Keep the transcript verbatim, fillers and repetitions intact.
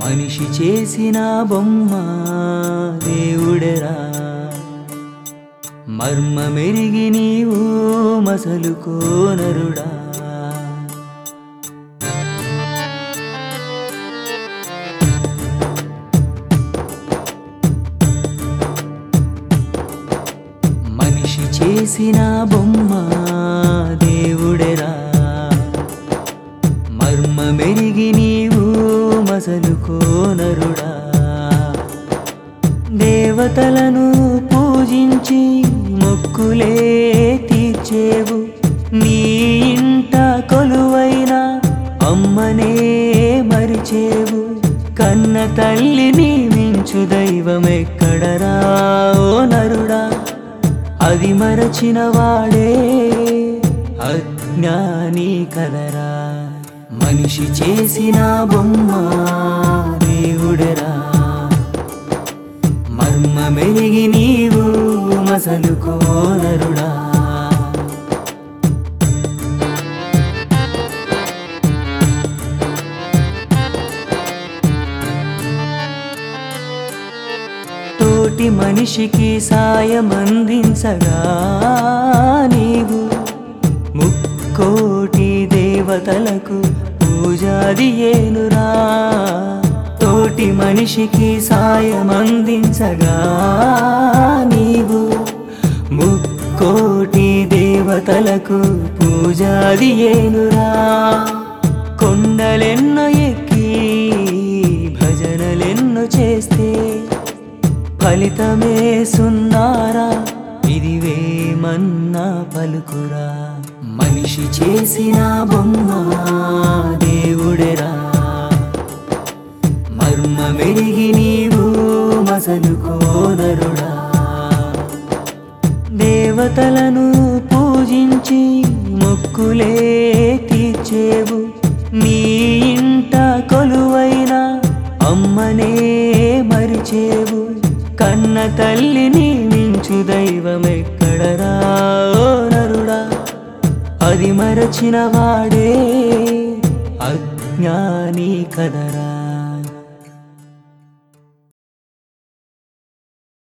మనిషి చేసిన బొమ్మ దేవుడెరా, మర్మమెరిగి నీవు మసలుకో నరుడా. మనిషి చేసిన బొమ్మ దేవుడెరా, మర్మమెరిగి నీవు మసలుకో నరుడా. దేవతలను పూజించి మొక్కులే తీర్చేవు, నీ ఇంట కొలువైన అమ్మనే మరిచేవు. కన్న తల్లిని మించు దైవమెక్కడరా ఓ నరుడా, అది మరచిన వాడే అజ్ఞాని కదరా. మనిషి చేసిన బొమ్మ దేవుడెరా, మర్మమెరిగి నీవు మసలుకో నరుడా. తోటి మనిషికి సాయమందించగా నీవు ముక్కోటి దేవతలకు పూజాదియేనురా. తోటి మనిషికి సాయమందించగా నీవు ముక్కోటి దేవతలకు పూజాదియేనురా. కొండలెన్నో ఎక్కి భజనలెన్నో చేస్తే ఫలితమే సున్నారా, ఇది వేమన్నా పలుకురా. మనిషి చేసిన బొమ్మ దేవుడెరా, మర్మమెరిగి నీవు మసలుకో నరుడా. దేవతలను పూజించి మొక్కులే తీర్చేవు, నీ ఇంట కొలువైన అమ్మనే మరిచేవు. కన్న తల్లిని మించు దైవమెక్కడరా ఓ నరుడా, అది మరచిన వాడే అజ్ఞాని కదరా.